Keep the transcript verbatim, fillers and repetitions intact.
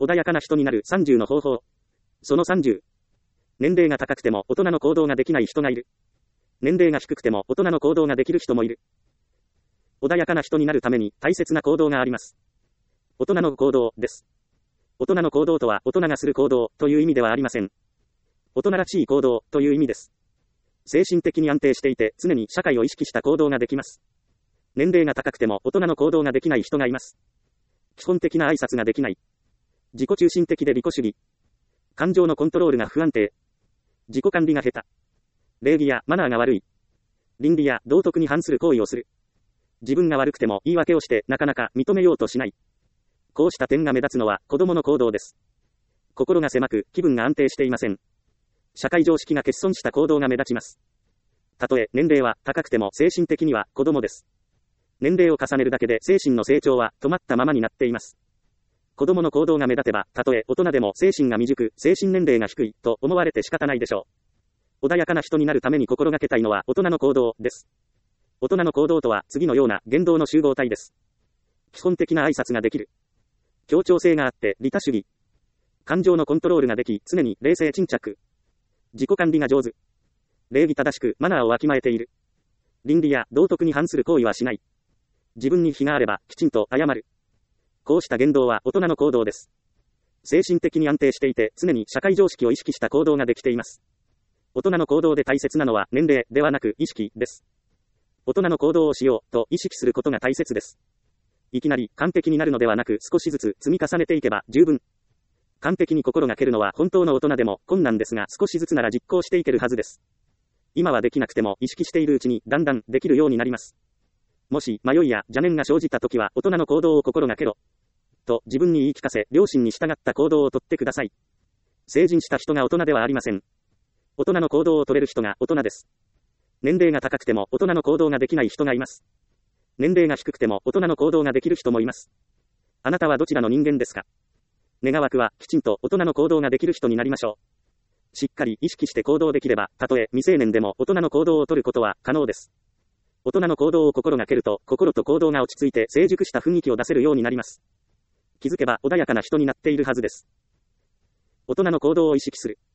穏やかな人になるさんじゅうの方法。そのさんじゅう。年齢が高くても大人の行動ができない人がいる。年齢が低くても大人の行動ができる人もいる。穏やかな人になるために大切な行動があります。大人の行動です。大人の行動とは大人がする行動という意味ではありません。大人らしい行動という意味です。精神的に安定していて常に社会を意識した行動ができます。年齢が高くても大人の行動ができない人がいます。基本的な挨拶ができない。自己中心的で利己主義。感情のコントロールが不安定。自己管理が下手。礼儀やマナーが悪い。倫理や道徳に反する行為をする。自分が悪くても言い訳をしてなかなか認めようとしない。こうした点が目立つのは子供の行動です。心が狭く気分が安定していません。社会常識が欠損した行動が目立ちます。たとえ年齢は高くても精神的には子供です。年齢を重ねるだけで精神の成長は止まったままになっています。子供の行動が目立てば、たとえ大人でも精神が未熟、精神年齢が低いと思われて仕方ないでしょう。穏やかな人になるために心がけたいのは大人の行動です。大人の行動とは次のような言動の集合体です。基本的な挨拶ができる。協調性があって利他主義。感情のコントロールができ、常に冷静沈着。自己管理が上手。礼儀正しくマナーをわきまえている。倫理や道徳に反する行為はしない。自分に非があればきちんと謝る。こうした言動は大人の行動です。精神的に安定していて常に社会常識を意識した行動ができています。大人の行動で大切なのは年齢ではなく意識です。大人の行動をしようと意識することが大切です。いきなり完璧になるのではなく少しずつ積み重ねていけば十分。完璧に心がけるのは本当の大人でも困難ですが少しずつなら実行していけるはずです。今はできなくても意識しているうちにだんだんできるようになります。もし迷いや邪念が生じたときは大人の行動を心がけろ。と自分に言い聞かせ、良心に従った行動をとってください。成人した人が大人ではありません。大人の行動を取れる人が大人です。年齢が高くても大人の行動ができない人がいます。年齢が低くても大人の行動ができる人もいます。あなたはどちらの人間ですか？願わくはきちんと大人の行動ができる人になりましょう。しっかり意識して行動できれば、たとえ未成年でも大人の行動を取ることは可能です。大人の行動を心がけると、心と行動が落ち着いて成熟した雰囲気を出せるようになります。気づけば穏やかな人になっているはずです。大人の行動を意識する。